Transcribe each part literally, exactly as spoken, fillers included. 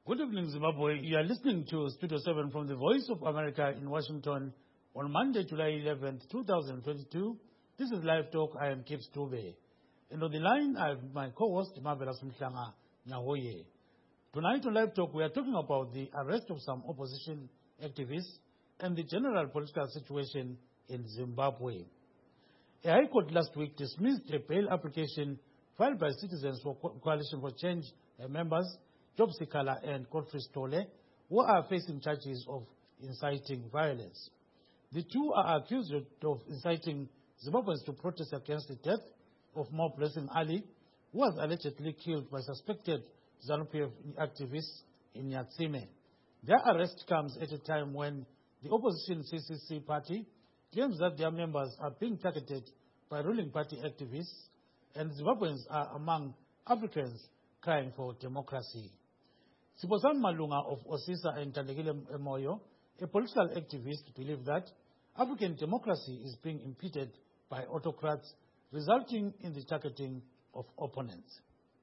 Good evening, Zimbabwe. You are listening to Studio seven from the Voice of America in Washington on Monday, July eleventh, two thousand twenty-two. This is Live Talk. I am Kip Stube. And on the line, I have my co-host, Marvelous Mhlanga Nyahoye. Tonight on Live Talk, we are talking about the arrest of some opposition activists and the general political situation in Zimbabwe. A High Court last week dismissed a bail application filed by Citizens for Coalition for Change members, Job Sikala and Godfrey Stole, who are facing charges of inciting violence. The two are accused of inciting Zimbabweans to protest against the death of Mo Blessing Ali, who was allegedly killed by suspected ZANU-P F activists in Nyatsime. Their arrest comes at a time when the opposition C C C party claims that their members are being targeted by ruling party activists, and Zimbabweans are among Africans crying for democracy. Siposan Malunga of Osisa and Tandekile Moyo, a political activist, believe that African democracy is being impeded by autocrats, resulting in the targeting of opponents.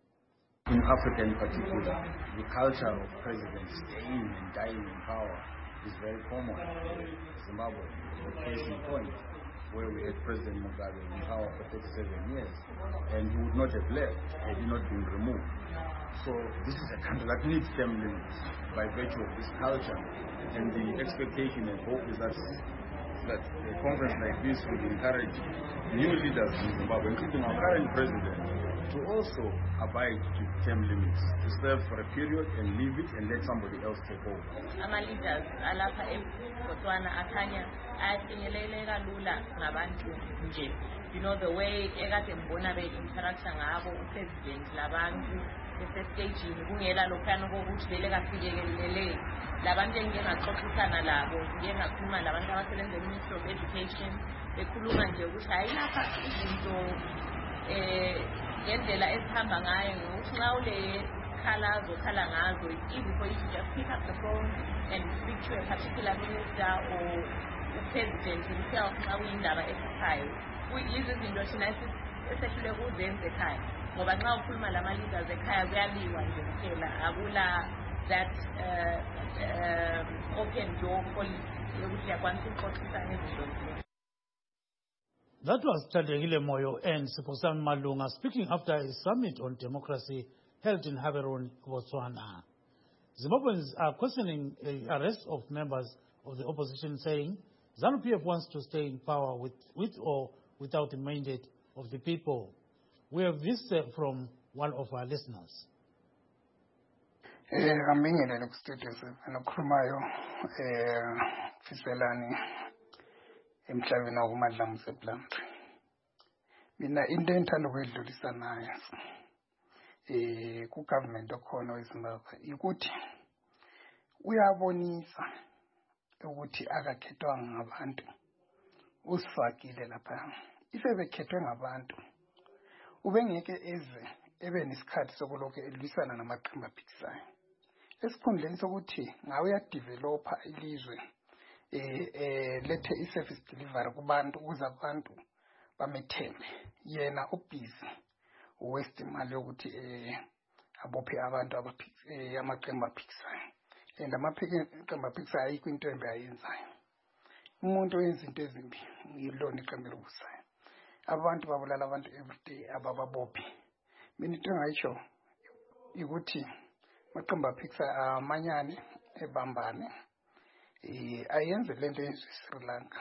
In Africa in particular, the culture of presidents staying and dying in power is very common. Zimbabwe is a case in point where we had President Mugabe in power for thirty-seven years, and he would not have left had he not been removed. So this is a country that needs term limits by virtue of this culture, and the expectation and hope is that that a conference like this would encourage new leaders in Zimbabwe, including our current president, to also abide to term limits, to serve for a period and leave it and let somebody else take over. Ama leaders alapha eBotswana akhanya ayafinyeleleka lula ngabantu nje. You know the way ekade mbona be interact ngabo upresident labantu esestage kungela lokhana kokuthi vele kafikelelele labantu engingaxoxisana labo ngingakhuluma labantu abasebenza eMinistry of Education bekhuluma nje ukuthi hayilapha izinto eh ngendlela esihamba ngayo ngokuthi nxa ule khalazo khala ngazo easy for you to just pick up the phone and speak to a particular minister or the president himself nxa kuyindaba ekhaya kuyizo izinto thina esehlule kuzenze ekhaya ngoba nxa ukhuluma lama leaders ekhaya kuyaliwa nje kuphela akula that uh, uh, open door policy yokuthi yakwanisa ukuxoxisana ngezinto. That was Tandekile Moyo and Siposan Malunga speaking after a summit on democracy held in Gaborone, Botswana. Zimbabweans are questioning the arrest of members of the opposition, saying ZANU-P F wants to stay in power with, with or without the mandate of the people. We have this uh, from one of our listeners. I'm being in the studio, and I'm Fiselani. Emhlabeni akumadla mseplant mina into enthanda ukuyidlulisa nayo eh ku government okhona weZimbabwe ukuthi uyabonisa ukuthi akakhethwanga ngabantu usifakile lapha isebekhethwe ngabantu ubengeke eze ebe nesikhathi sokuloke elwisana namaqembu aphikisayo esikhundleni sokuthi ngawe ya developer ilizwe eh eh lethe i-service delivery kubantu ukuze abantu bamethembe yena ubhizi waste imali yokuthi eh abophe abantu abaphikisa amaqembu aphikisayo and amaqembu aphikisayo ayikho into embi ayenzayo umuntu oyenza into ezimbi yilona iqembu lokusayo abantu babulala abantu everyday abababophi mina into engayisho ukuthi amaqembu aphikisayo amanyane ebambane eh ayenze lento eSri Lanka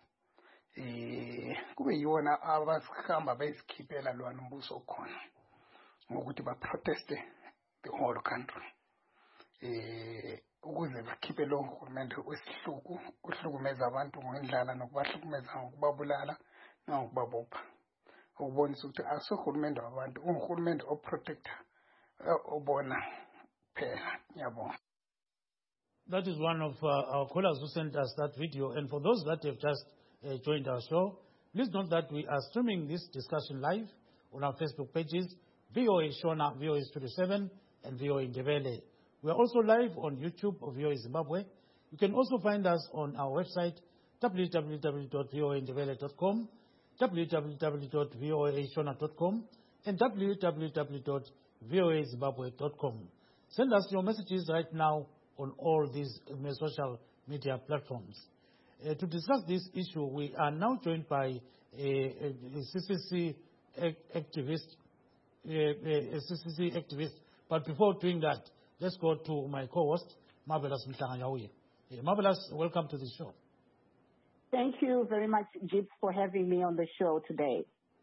eh kube yiwona abasihamba besikhiphela lwana umbuso okhona ngokuthi ba protest the whole country eh ukuze bakhiphe lo uhulumende wesihluku uhlukumeza abantu ngendlala nokubahlukumeza ngokubabulala nokubabopha ukubonisa ukuthi asohulumende wabantu uhulumende oprotector obona phela ngiyabonga. That is one of uh, our callers who sent us that video. And for those that have just uh, joined our show, please note that we are streaming this discussion live on our Facebook pages, V O A Shona, V O A Studio seven, and V O A Ndebele. We are also live on YouTube of V O A Zimbabwe. You can also find us on our website, w w w dot v o a ndebele dot com, w w w dot v o a shona dot com, and w w w dot v o a zimbabwe dot com. Send us your messages right now on all these uh, social media platforms. Uh, to discuss this issue, we are now joined by a, a, a C C C activist, a, a C C C activist. But before doing that, let's go to my co-host, Marvelous Mhlanga-Nyawuye. Uh, Marvelous, welcome to the show. Thank you very much, Gibbs, for having me on the show today.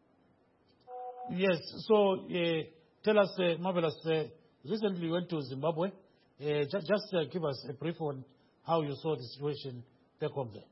Yes, so uh, tell us, uh, Marvelous, uh, recently you went to Zimbabwe. Uh, just just uh, give us a brief on how you saw the situation back home there.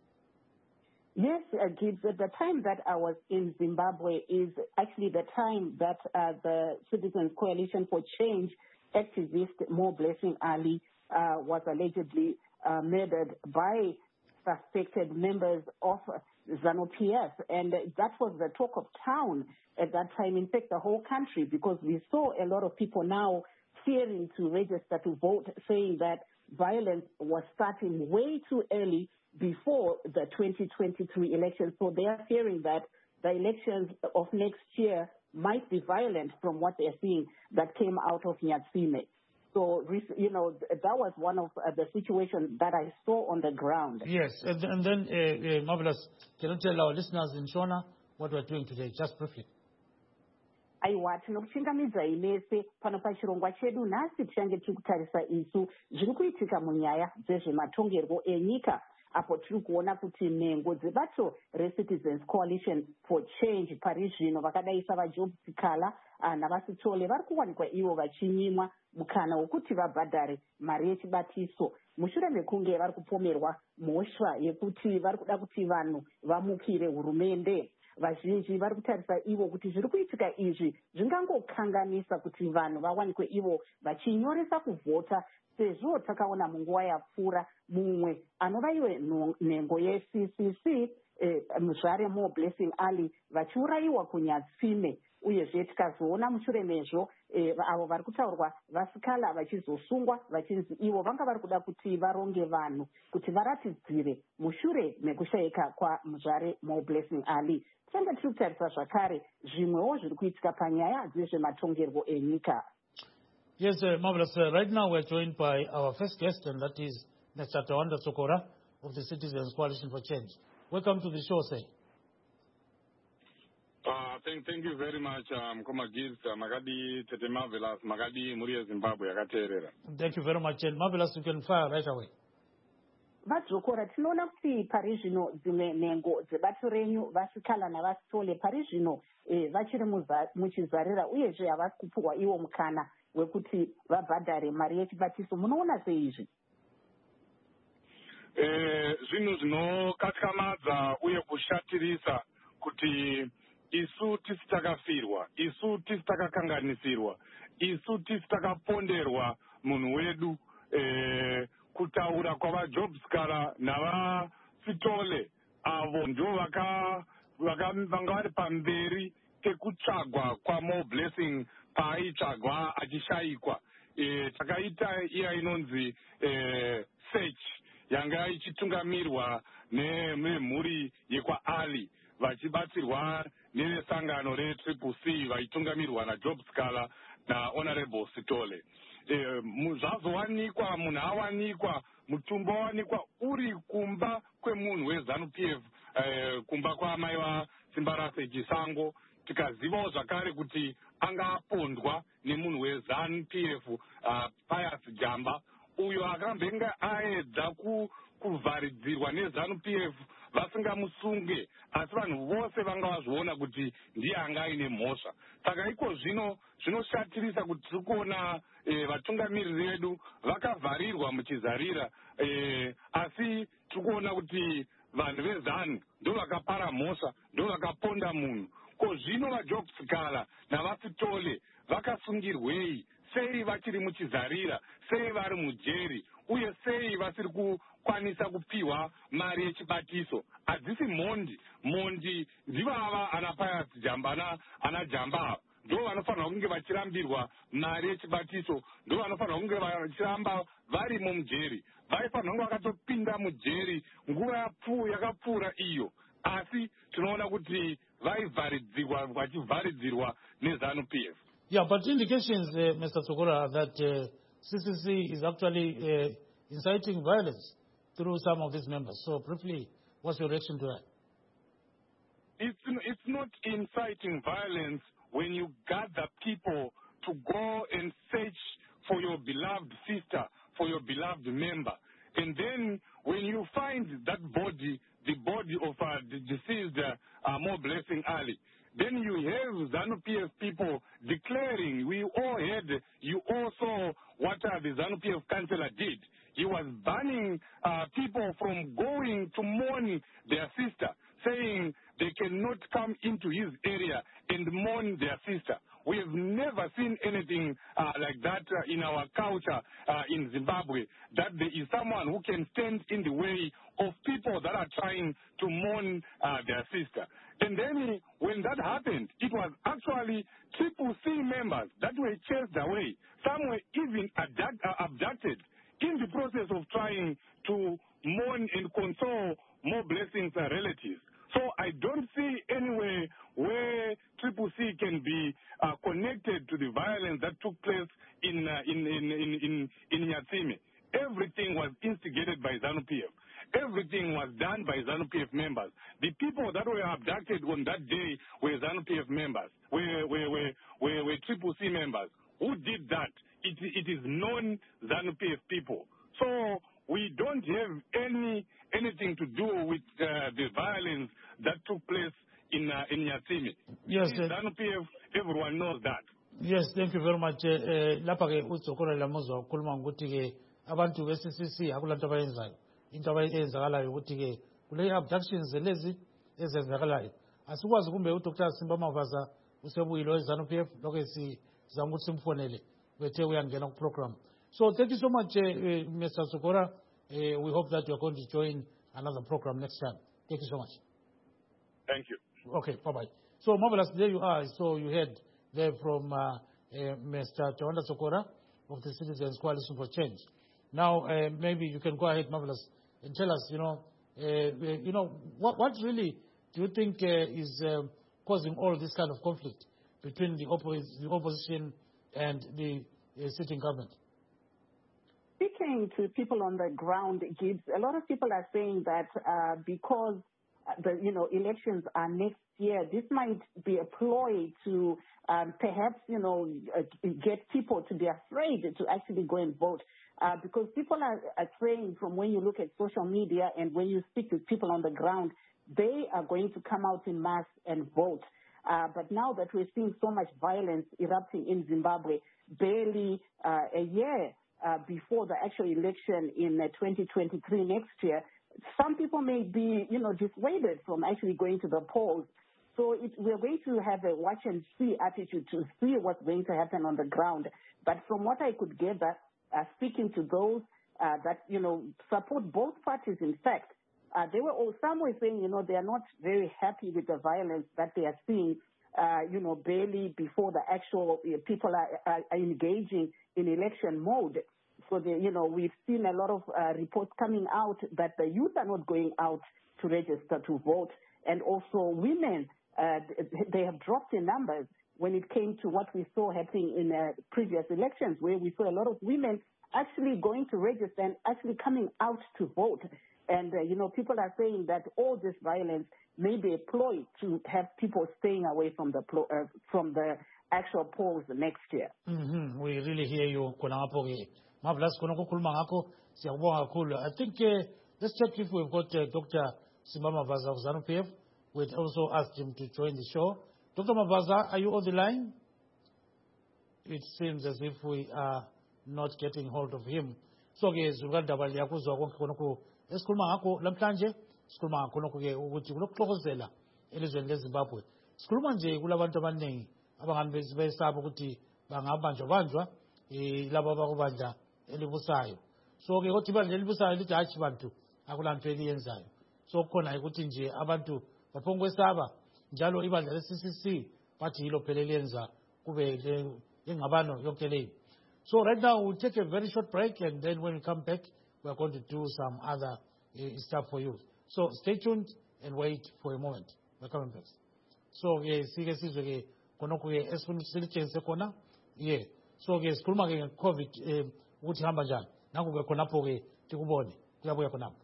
Yes, uh, Gibbs, at the time that I was in Zimbabwe is actually the time that uh, the Citizens Coalition for Change activist Mo Blessing Ali uh, was allegedly uh, murdered by suspected members of ZANU-P F, and that was the talk of town at that time, in fact, the whole country, because we saw a lot of people now fearing to register to vote, saying that violence was starting way too early before the twenty twenty-three elections. So they are fearing that the elections of next year might be violent from what they're seeing that came out of Nyatsime. So, you know, that was one of uh, the situations that I saw on the ground. Yes, and, and then, uh, uh, Marvelous, can you tell our listeners in Shona what we're doing today, just briefly? Aiwa, tinokuchingamidza inese pano pachirongwa chedu nhasi tichange tiri kutarisa isu zviri kuitika munyaya dzezvematongerwo enyika, apo tiri kuona kuti nhengo dzebato reCitizens Coalition for Change pari zvino vakadaisa vaJob Sikala navasitole vari kuwanikwa ivo vachinyimwa mukana wekuti vabhadhare mari yechibatiso mushure mekunge vari kupomerwa mhosva yekuti vari kuda kuti vanhu vamukire hurumende. Vazhinji vari kutarisa ivo kuti zviri kuitika izvi zvingangokanganisa kuti vanhu vawanikwe ivo vachinyoresa kuvhota, sezvo takaona munguva yapfuura mumwe anova iwe nhengo yeC C C eh, muzvare Mo Blessing Ali vachiurayiwa kuNyatsime, uyezve tikazoona mushure mezvo eh, avo vari kutaurwa vasikala vachizosungwa vachinzi ivo vanga vari kuda kuti varonge vanhu kuti varatidzire mushure mekushayika kwamuzvare Mo Blessing Ali. Tanga tiri kutarisa zvakare zvimwewo zviri kuitika panyaya dzezvematongerwo enyika. Yes, uh, Marvelous. Uh, right now we're joined by our first guest, and that is Mister Tawanda Tsokora of the Citizens Coalition for Change. Welcome to the show, sir. Uh, thank, thank you very much, um, Koma Gibbs, uh, Magadi Tete Marvelous, Magadi Muria Zimbabwe, Agaterera. Thank you very much, and Marvelous, you can fire right away. Vadzokora, tinoona kuti pari zvino dzimwe nhengo dzebato renyu vasikala navasitole pari zvino eh, vachiri muchizarira, uyezve havasi kupiwa iwo mukana wekuti vabhadhare mari yechibatiso. Munoona seizvi? Eh, zvinhu zvinokatyamadza uye kushatirisa kuti isu tisi takafirwa, isu tisi takakanganisirwa, isu tisi takaponderwa munhu wedu, eh, kutaura kwavaJob Sikala navasitole avo ndo vaka vanga vari pamberi pekutsvagwa kwaMo Blessing paaitsvagwa achishayikwa. E, takaita iya inonzi e, search yanga ichitungamirwa nemhuri yekwaAli vachibatsirwa nevesangano reTriple C vaitungamirwa naJob Sikala naHonorable Sitole. E, zvazowanikwa munhu awanikwa mutumbo wawanikwa uri kumba kwemunhu weZANU-P F, e, kumba kwaamai vaSimbarase Chisango. Tikazivawo zvakare kuti anga apondwa nemunhu weZANU-P F, uh, Pius Jamba, uyo akambenga aedza ku kuvharidzirwa neZANU-P F vasingamusunge, asi vanhu vose vanga vazviona kuti ndiye anga aine mhosva. Saka iko zvino zvinoshatirisa kuti tiri kuona e, vatungamiriri vedu vakavharirwa muchizarira, e, asi tiri kuona kuti vanhu veZANU ndo vakapara mhosva, ndo vakaponda munhu. Ko zvino vaJob Sikala navasitole vakasungirwei? Sei vachiri muchizarira? Sei vari mujeri? Uye sei vasiri kukwanisa kupiwa mari yechibatiso? Hadzisi mhondi. Mhondi ndivava ana Pius Jamba, ana, ana Jamba ndo vanofanirwa kunge vachirambirwa mari yechibatiso, ndo vanofanirwa kunge vachiramba vari mumujeri. Vaifanirwa kunge vakatopinda mujeri nguva yakapfuura iyo, asi tinoona kuti vaivharidzirwa vachivharidzirwa neZANU-P F. Yeah, but indications, uh, Mister Tsokora, that uh, C C C is actually uh, inciting violence through some of these members. So briefly, what's your reaction to that? It's, it's not inciting violence when you gather people to go and search for your beloved sister, for your beloved member. And then when you find that body, the body of uh, the deceased uh, uh, More Blessing Ali, then you have ZANU P F people declaring, we all heard, you all saw what uh, the ZANU P F councillor did. He was banning uh, people from going to mourn their sister, saying they cannot come into his area and mourn their sister. We have never seen anything uh, like that uh, in our culture uh, in Zimbabwe, that there is someone who can stand in the way of people that are trying to mourn uh, their sister. And then when that happened, it was actually Triple C members that were chased away. Some were even abduct, uh, abducted in the process of trying to mourn and console More Blessings uh, relatives. So I don't see anywhere where Triple C can be uh, connected to the violence that took place in uh, in in in in, in Nyatsime. Everything was instigated by ZANU P F. Everything was done by ZANU P F members. The people that were abducted on that day were ZANU P F members, were were were were, were Triple C members. Who did that? It it is non-ZANU P F people. So we don't have any anything to do with uh, the violence that took place in uh, in Nyatsime. Yes, uh, ZANU P F, everyone knows that. Yes, thank you very much. Lapha ke uzokhona lamuzwa ukukhuluma ukuthi ke abantu be C C C akulanto abayenzayo. Into abayenzakalayo ukuthi ke kule abductions lezi ezenzakalayo. Asikwazi kumbe uDr Simba Mavaza usebuyilo eZANU P F lokho sizama ukuthi simfonele bethe uyangena ku program. So thank you so much, uh, uh, Mister Sokora. Uh, we hope that you are going to join another program next time. Thank you so much. Thank you. Okay, bye-bye. So, Marvelous, there you are. So you heard there from uh, uh, Mister Chawanda Sokora of the Citizens Coalition for Change. Now, uh, maybe you can go ahead, Marvelous, and tell us, you know, uh, you know, what, what really do you think uh, is uh, causing all this kind of conflict between the, oppos the opposition and the uh, sitting government? Speaking to people on the ground, Gibbs, a lot of people are saying that uh, because the you know elections are next year, this might be a ploy to um, perhaps you know uh, get people to be afraid to actually go and vote. Uh, because people are, are saying, from when you look at social media and when you speak to people on the ground, they are going to come out in mass and vote. Uh, but now that we're seeing so much violence erupting in Zimbabwe, barely uh, a year Uh, before the actual election in uh, twenty twenty-three next year, some people may be, you know, dissuaded from actually going to the polls. So it, we're going to have a watch and see attitude to see what's going to happen on the ground. But from what I could gather, uh, speaking to those uh, that, you know, support both parties, in fact, uh, they were all, some were saying, you know, they are not very happy with the violence that they are seeing, uh, you know, barely before the actual uh, people are, are, are engaging in election mode. So, the, you know, we've seen a lot of uh, reports coming out that the youth are not going out to register to vote. And also women, uh, they have dropped in numbers when it came to what we saw happening in uh, previous elections, where we saw a lot of women actually going to register and actually coming out to vote. And, uh, you know, people are saying that all this violence may be a ploy to have people staying away from the, uh, from the actual polls next year. Mm-hmm. We really hear you. Marvelous. I think uh, let's check if we've got uh, Doctor Simba Mavaza of ZANU P F. We'd also asked him to join the show. Doctor Mavaza, are you on the line? It seems as if we are not getting hold of him. So, guys, we're going to have a conversation. Esikhuluma ngakho lamhlanje sikhuluma ngakho lokho-ke ukuthi kulokuxokozela elizweni leZimbabwe. Sikhuluma nje kulabantu abaningi abangani besaba ukuthi bangabanjwa banjwa labo abakubandla elibusayo. So ke ukuthi ibandla elibusayo lithi hatshi bantu akulanto eliyenzayo. So kukhona ukuthi nje abantu baphonga kwesaba njalo ibandla le-C C C bathi yilo phela eliyenza kube ingabano yonke leyo. So right now we'll take a very short break, and then when we come back we're going to do some other uh, stuff for you. So stay tuned and wait for a moment. We're coming back. So yeah, see guys, okay, kono kuye esifuna silitshengise khona. Yeah. So ke sikhuluma ke nge-COVID eh ukuthi hamba njani. Nanku ke khonapho ke tikubone. Kuyabuya khonapho.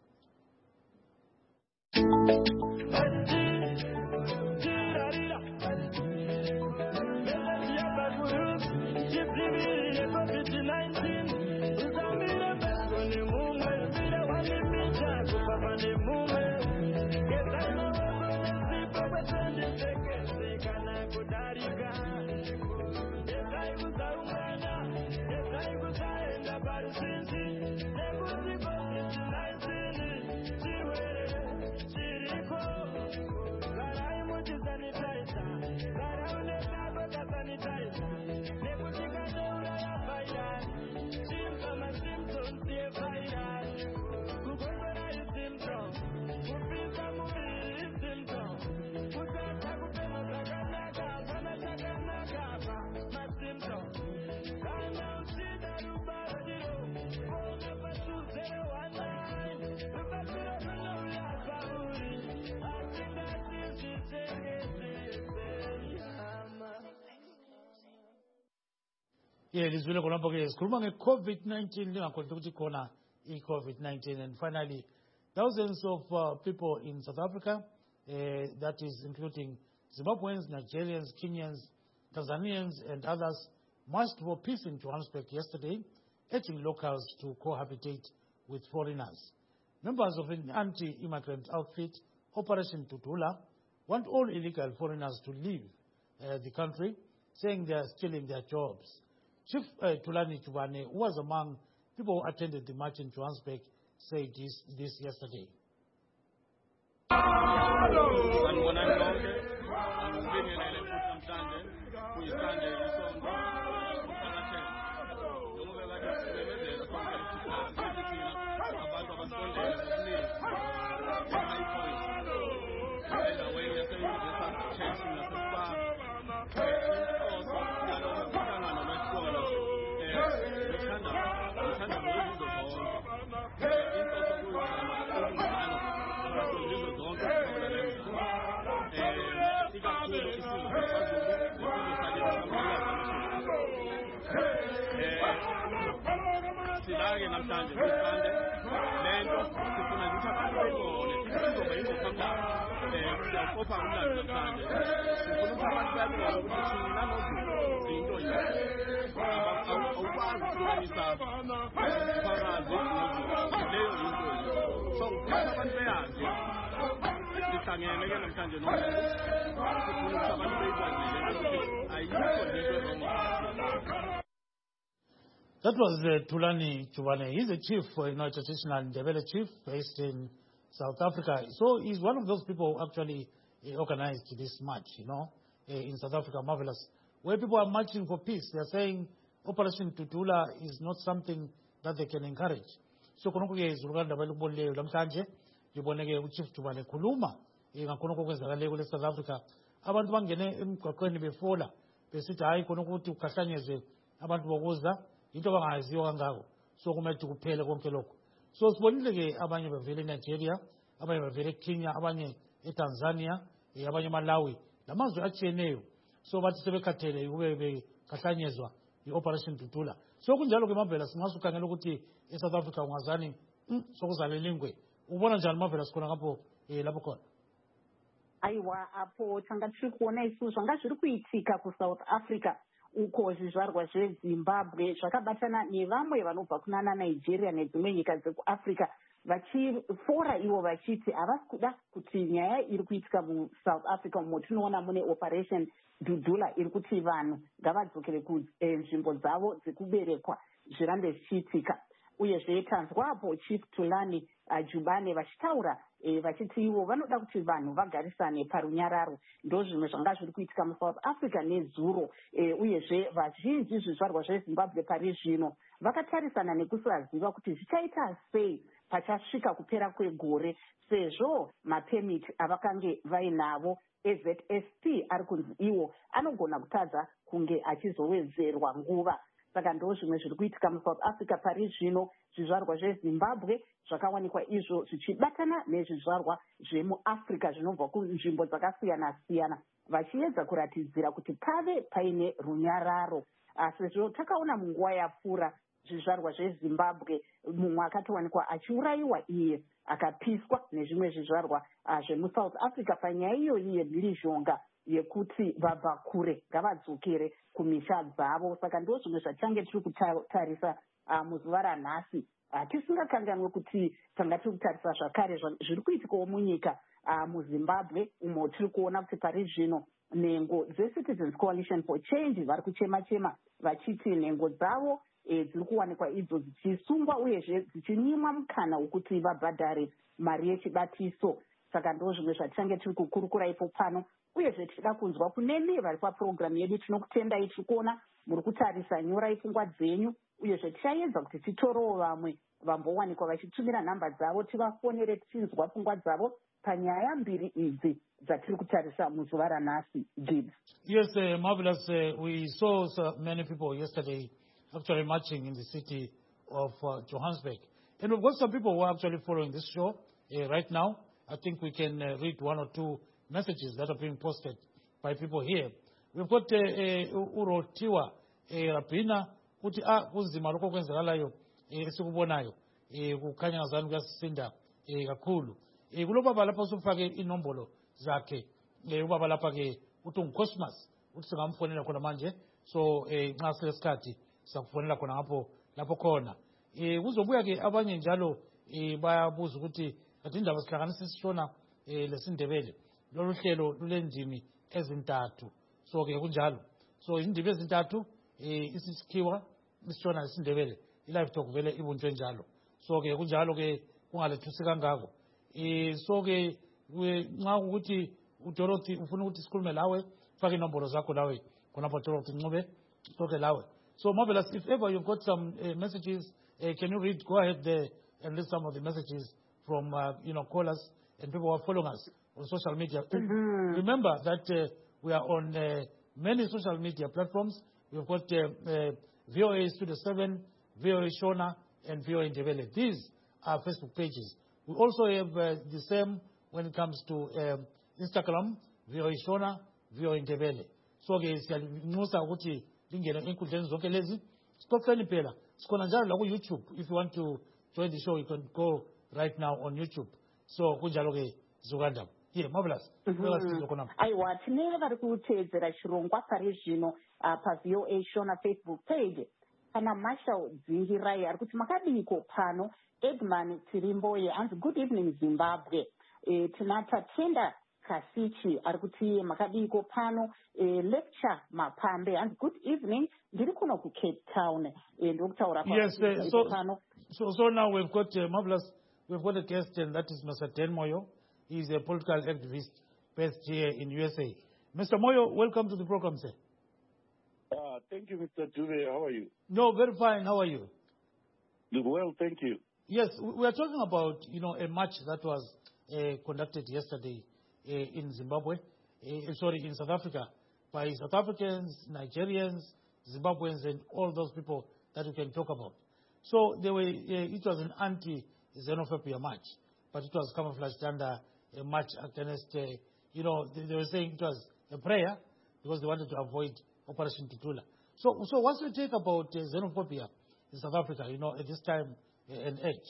Yeah, this will go up again. COVID nineteen, COVID nineteen, and finally, thousands of uh, people in South Africa, uh, that is including Zimbabweans, Nigerians, Kenyans, Tanzanians, and others, marched for peace in Johannesburg yesterday, urging locals to cohabitate with foreigners. Members of an anti-immigrant outfit, Operation Tutula, want all illegal foreigners to leave uh, the country, saying they are stealing their jobs. Chief uh, Thulani Jubane, who was among people who attended the march in Johannesburg, said this, this yesterday. That was uh, Thulani Jubane. He's a chief, uh, you know, a traditional Ndebele chief based in South Africa. So he's one of those people who actually uh, organized this march, you know, uh, in South Africa, marvelous, where people are marching for peace. They're saying Operation Tutula is not something that they can encourage. So konokuye Uganda balubole lamhlanje liboneke uchief Jubane khuluma ngakhonoko kwenzakale kule South Africa. Abantu bangene emgwaqweni befola besithi hayi konokuthi ukhahlanyeze abantu bokuza into bangaziyo kangako. So kumele kuphele konke lokho. So sibonile ke abanye bevele eNigeria, abanye bevele eKenya, abanye eTanzania, abanye eMalawi, lamazwe atshiyeneyo. So bathi sebekhathele kube bekhahlanyezwa i-Operation Tutula. So kunjalo ke Mavela singasukhangela ukuthi eSouth Africa ungazani sokuzalela ingwe. Ubona njani Mavela sikhona ngapho lapho khona? Aiwa apo tanga tiri kuona isu zvanga zviri kuitika kuSouth Africa uko zvizvarwa zveZimbabwe zvakabatana nevamwe vanobva kunana Nigeria nedzimwe nyika dzekuAfrica vachifora ivo vachiti havasi kuda kuti nyaya iri kuitika muSouth Africa motinoona mune Operation Dudula iri kuti vanhu ngavadzokere kunzvimbo dzavo dzekuberekwa zvirambe zvichiitika. Uyezve tanzwapo Chief Thulani Jubane vachitaura vachiti ivo vanoda kuti vanhu vagarisane parunyararo. Ndo zvimwe zvanga zviri kuitika muSouth Africa nezuro. Uyezve vazhinji zvizvarwa zveZimbabwe pari zvino vakatarisana nekusaziva kuti zvichaita sei pachasvika kupera kwegore sezvo mapemiti avakange vainavo. A Z S P ari kunzi iwo anogona kutadza kunge achizowedzerwa nguva. Saka ndo zvimwe zviri kuitika muSouth Africa pari zvino. Zvizvarwa zveZimbabwe zvakawanikwa izvo zvichibatana nezvizvarwa zvemuAfrica zvinobva kunzvimbo dzakasiyana siyana vachiedza kuratidzira kuti pave paine runyararo. sezvo takaona munguva yapfuura zvizvarwa zvezimbabwe mumwe akatowanikwa achiurayiwa iye akapiswa nezvimwe zvizvarwa zvemusouth africa panyaya iyoyi yemhirizhonga yekuti vabva kure ngavadzokere kumisha dzavo. Saka ndo zvimwe zvatichange tiri kutarisa muzuva ranhasi, tisingakanganwe kuti tanga tiri kutarisa zvakare zviri kuitikawo munyika muzimbabwe umo tiri kuona kuti pari zvino nhengo dzeCitizens Coalition for Change vari kuchema chema vachiti nhengo dzavo dziri kuwanikwa idzo dzichisungwa uyezve dzichinyimwa mukana wekuti vabhadhare mari yechibatiso. Saka ndo zvimwe zvatichange tiri kukurukura ipo pano, uyezve tichida kunzwa kunemi vari papurogiramu yedu. Tinokutendai tiri kuona muri kutarisa, nyorai pfungwa dzenyu, uyezve tichaedza kuti titorewo vamwe vambowanikwa vachitumira nhamba dzavo tivafonere tichinzwa pfungwa dzavo panyaya mbiri idzi dzatiri kutarisa muzuva ranhasi. Gibbs. Yes, uh, marvelous. Uh, we saw so many people yesterday actually marching in the city of uh, Johannesburg. And we've got some people who are actually following this show uh, right now. I think we can uh, read one or two messages that are being posted by people here. We've got uh, uh, Urotiwa uh, Rapina, kuti ah kuzima lokho kwenzakalayo esikubonayo kukhanya ngazani kuyasinda kakhulu. Kulobaba lapha usufake inombolo zakhe ubaba lapha ke uthi uCosmos uthi singamfonela khona manje, so nxa silesikhathi sakufonela khona ngapho lapho khona. Kuzobuya ke abanye njalo bayabuza ukuthi kathi indaba sihlanganisa isishona lesindebele lolu hlelo lulendimi ezintathu, so ke kunjalo, so izindimi ezintathu isisikhiwa isishona lesindebele ilive talk vele ibunjwe njalo, so ke kunjalo ke kungalethusi kangako. So ke nxa ukuthi uDorothy ufuna ukuthi sikhulume lawe faka inombolo zakho lawe khonapho Dorothy Ncube soke lawe. So marvelous, if ever you've got some uh, messages, uh, can you read, go ahead there and list some of the messages from uh, you know callers and people who are following us on social media. Mm-hmm. Remember that uh, we are on uh, many social media platforms. We've got uh, uh, V O A Studio seven, V O A Shona, and V O A Ndebele. These are Facebook pages. We also have uh, the same when it comes to um, Instagram, V O A Shona, V O A Ndebele. So ke siyanusa ukuthi lingene enkundleni zonke lezi. Stokeni phela sikhona njalo la ku YouTube. If you want to join the show, you can go right now on YouTube. So kunjalo ke zokanda. Yeah, marvelous. Aiwa, tine vari kuteedzera chirongwa pari zvino pa V O A Shona Facebook page. Kana Marshall Dzingirai ari kuti makadiko pano. Edman Tirimboye anzi good evening Zimbabwe. E, tinata tenda Kasichi ari kuti makadiko pano. E, lecture Mapambe anzi good evening ndiri kuno ku Cape Town. E, ndokutaura pa. Yes, uh, so, so so now we've got uh, marvelous. We've got a guest, and that is Mister Dan Moyo. He's a political activist based here in U S A. Mister Moyo, welcome to the program, sir. Uh, thank you, Mister Dube. How are you? No, very fine. How are you? Well, thank you. Yes, we are talking about, you know, a march that was uh, conducted yesterday uh, in Zimbabwe, uh, sorry, in South Africa, by South Africans, Nigerians, Zimbabweans, and all those people that we can talk about. So they were, uh, it was an anti-xenophobia march, but it was camouflaged under a march against, uh, you know, they, they were saying it was a prayer because they wanted to avoid Operation Tutula. So, so what's your take about uh, xenophobia in South Africa, you know, at this time uh, and age?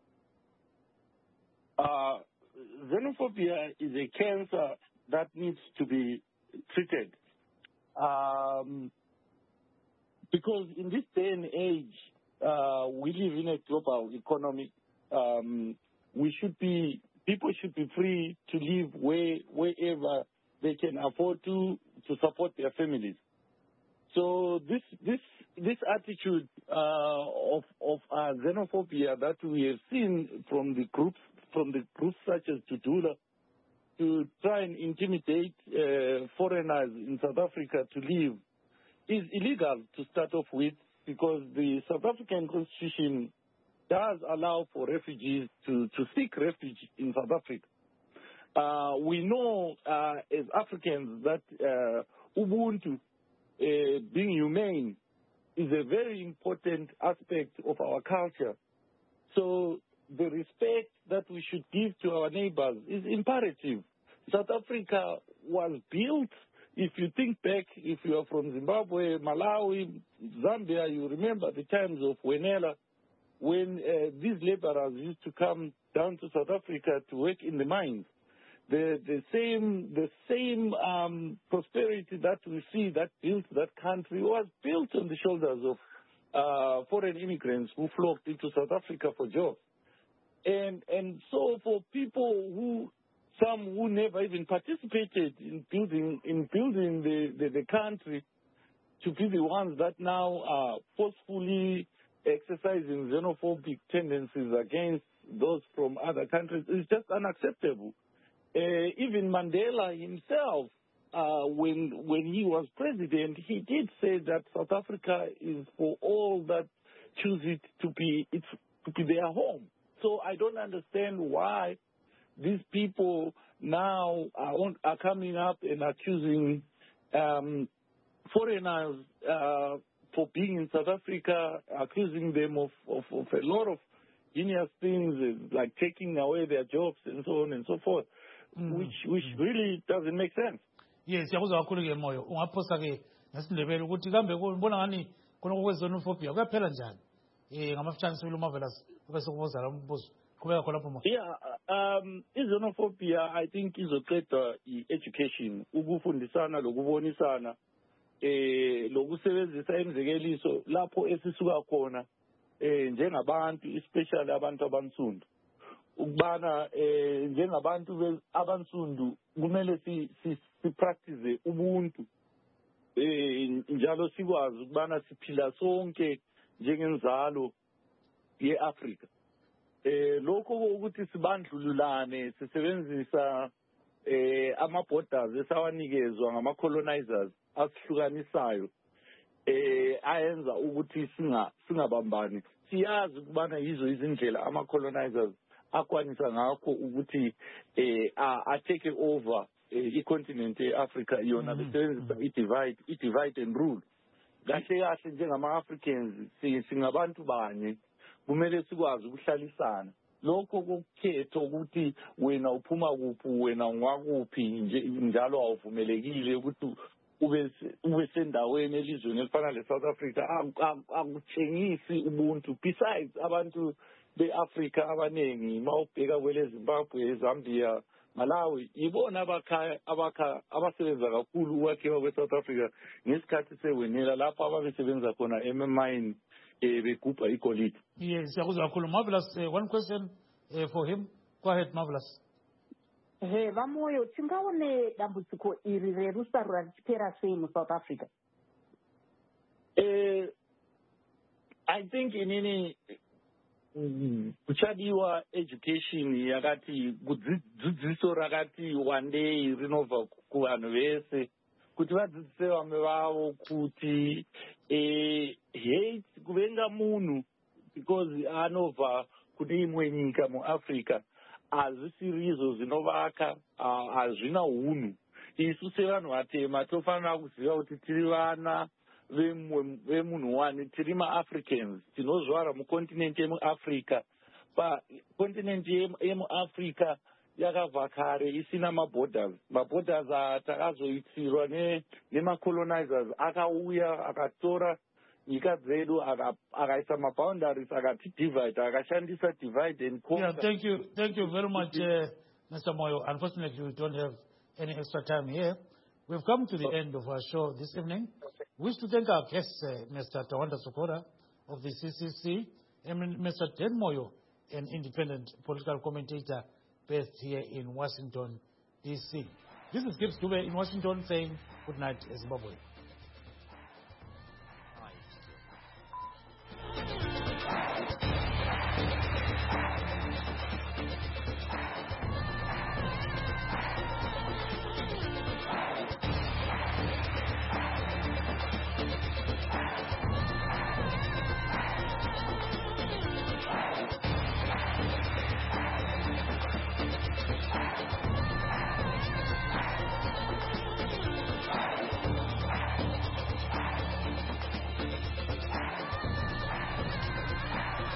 Uh, xenophobia is a cancer that needs to be treated. Um, because in this day and age, uh, we live in a global economy. Um, we should be, people should be free to live where, wherever they can afford to, to support their families. So this, this, this attitude uh, of, of uh, xenophobia that we have seen from the groups, from the groups such as Tutula, to try and intimidate uh, foreigners in South Africa to live is illegal to start off with, because the South African Constitution does allow for refugees to, to seek refuge in South Africa. Uh, we know uh, as Africans that uh, Ubuntu, uh, being humane, is a very important aspect of our culture. So the respect that we should give to our neighbors is imperative. South Africa was built if you think back, if you are from Zimbabwe, Malawi, Zambia, you remember the times of Wenela, when uh, these laborers used to come down to South Africa to work in the mines. The, the same, the same um, prosperity that we see that built that country was built on the shoulders of uh, foreign immigrants who flocked into South Africa for jobs. And, and so for people who, some who never even participated in building, in building the, the, the country, to be the ones that now are forcefully exercising xenophobic tendencies against those from other countries is just unacceptable. Uh, even Mandela himself, uh, when when he was president, he did say that South Africa is for all that choose it to be it's to be their home. So I don't understand why these people now are, are coming up and accusing um, foreigners uh, for being in South Africa, accusing them of, of, of a lot of heinous things, like taking away their jobs and so on and so forth, mm. which which mm. really doesn't make sense. Yes, yakuzwa kakhulu ke moyo. Ungaphosa ke ngesindebele ukuthi kambe kubona ngani khona kwezonofobia kuyaphela njani? Eh ngamafutshane sibili uMarvelous bese kubuza lo mbuzo. Qhubeka khona lapho. Yeah, um izonophobia I think izoqedwa i-education, ukufundisana lokubonisana eh lokusebenzisa imzekeliso lapho esisuka khona eh njengabantu especially abantu abansundu ukubana eh njengabantu abansundu kumele si si practice ubuntu eh njalo sikwazi ukubana siphila sonke njengenzalo yeAfrika eh lokho ukuthi sibandlululane sisebenzisa eh ama borders esawanikezwa ngama colonizers asihlukanisayo eh ayenza ukuthi singa singabambani. Siyazi ukubana yizo izindlela ama colonizers akwanisa ngakho ukuthi eh a take over i-continent eAfrica yona besebenzisa i-divide i-divide and rule. Kahle kahle njengama Africans singabantu banye kumele sikwazi ukuhlalisana. Lokho kokukhetha ukuthi wena uphuma kuphi wena ngwakuphi njalo awuvumelekile ukuthi ube ube sendaweni elizweni elifana leSouth Africa akutshengisi ubuntu. Besides abantu beAfrica abanengi mawubheka kwele Zimbabwe, Zambia, Malawi ibona abakha abakha abasebenza kakhulu ukwakhiwa kweSouth Africa ngesikhathi sewenela lapho ababesebenza khona emine begubha igolide. Yes, yakuzwa kakhulu. Marvelous, uh, one question uh, for him. Go ahead, Marvelous. He vamoyo tingaone dambudziko iri rerusarura richipera sei muSouth Africa? Eh I think inini kuchadiwa education yakati kudzidziso rakati one day rinobva kuvanhu vese kuti vadzidzise vamwe vavo kuti eh hate kuvenga munhu because anobva kune imwe nyika muAfrica hazvisiri izvo zvinovaka, hazvina hunhu. Isu sevanhu vatema tofanira kuziva kuti tiri vana vemunhu wani, tiri maAfricans tinozvara mukontinenti yemuAfrica. Pakontinenti yemuAfrica yakabva kare isina maborders. Maborders atakazoitirwa nemacolonizers akauya akatora nyika dzedu akaisa maboundaries akati divide akashandisa divide and conquer. Yeah, thank you, thank you very much, uh, Mister Moyo. Unfortunately, we don't have any extra time here. We've come to the end of our show this evening. We wish to thank our guests, uh, Mister Tawanda Sokora of the C C C, and Mister Ted Moyo, an independent political commentator based here in Washington, D C. This is Gibbs Dube in Washington saying good night, Zimbabwe.